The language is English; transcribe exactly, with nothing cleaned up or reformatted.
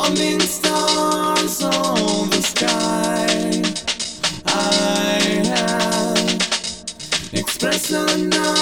falling stars on the sky. I have expressed enough.